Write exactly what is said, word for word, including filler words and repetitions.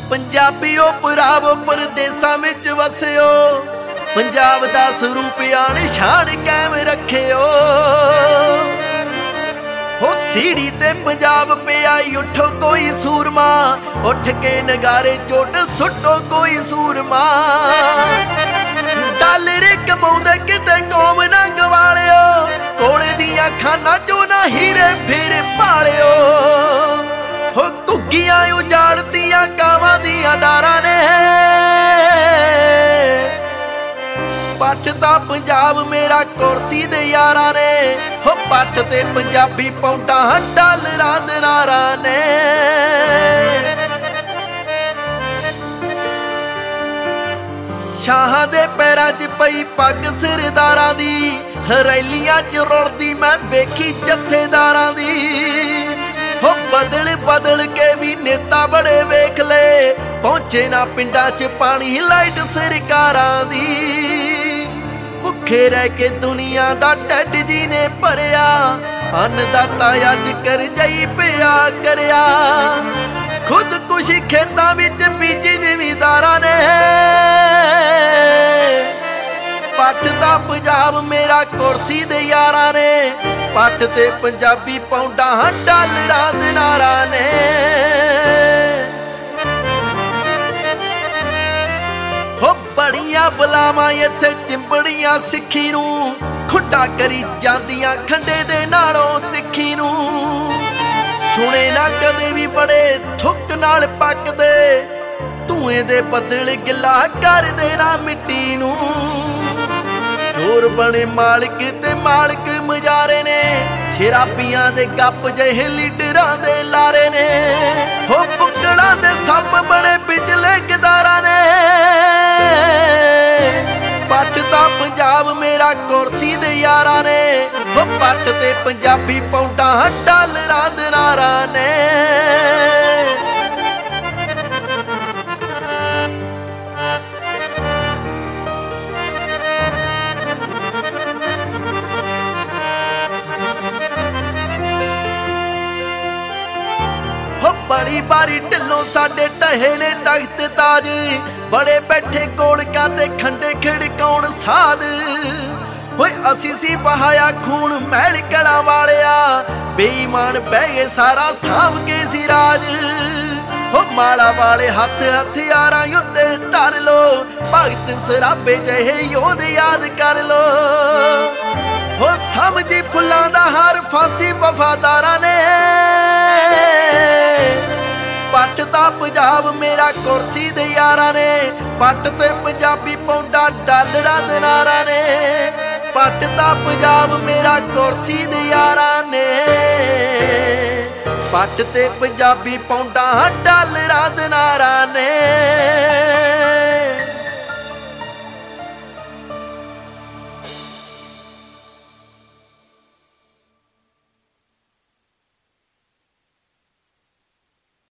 पंजाबी ओ भरावो परदेसां विच वसियो, पंजाब दा स्वरूप आण शान कायम रखियो। हो सीढ़ी ते पंजाब पे आई उठो कोई सूरमा, उठ के नगारे चोट सुटो कोई सूरमा। डालर कमाउंदे किते कौम ना गवालियो, कोले दियां खाना चो ना हीरे फिर पालियो। हो घुग्गियां उजाड़तियां कावां दियां डारां ने, पट दा पंजाब मेरा कुर्सी दे यारां ने। हो पट ते पंजाबी पौंडां डालरां दिनारां ने। शाहां दे पैरां च पई पग सिरदारां दी, रैलियां च रुलदी मैं वेखी जथेदारां दी। हो बदल बदल के भी नेता बड़े वेख ले, पहुंचे ना पिंडां च पानी लाइट सरकारां दी। भुखे रह के दुनिया दा ढिड जी ने भरिया, अन्नदाता अज कर जाई पिया करिया। खुदकुशी खेतां विच बीजी जिमीदारां ने, पट दा पंजाब मेरा कुर्सी दे यारां ने। पट ते पंजाबी पौंडां डालरां दिनारां ने। हो बड़ियां बलावां इत्थे चिंबड़ियां सिक्खी नूं, खुंडा करी जांदियां खंडे दे नालों तिक्खी नूं। सुने ना कदे भी बड़े थुक नाल पकदे, धुएं दे बदल गिला कर देना मिट्टी नूं। चोर बने मालिक ते मालिक मजारे ने, शराबियां दे गप जहे लीडरां दे लारे ने। हो पुकड़ां दे सप बड़े बिजले गदारां ने, पट दा पंजाब मेरा कुर्सी दे यारां ने। हो पट ते पंजाबी पौंडां डालरां दिनारां ने। बड़ी बारी ढिलों साडे ढहे ने तख्त ताज, बड़े बैठे गोलकां ते खंडे खिड़काउण साध। होए असी सी बहाया खून महल कड़ा वालिया, बेईमान बह गए सारा साम के सी राज। हो माड़ा वाले हथ हथियारां उत्ते धर लो, भगत सराबे जहे योध याद कर लो। हो समझी फुल्लां दा हार फांसी वफादारां ने, पट दा पंजाब मेरा कुर्सी दे यारां ने। पट ते पंजाबी पौंडां डालरां दिनारां ने, पट दा पंजाब मेरा कुर्सी दे यारां ने। पट ते पंजाबी पौंडां डालरां दिनारां ने।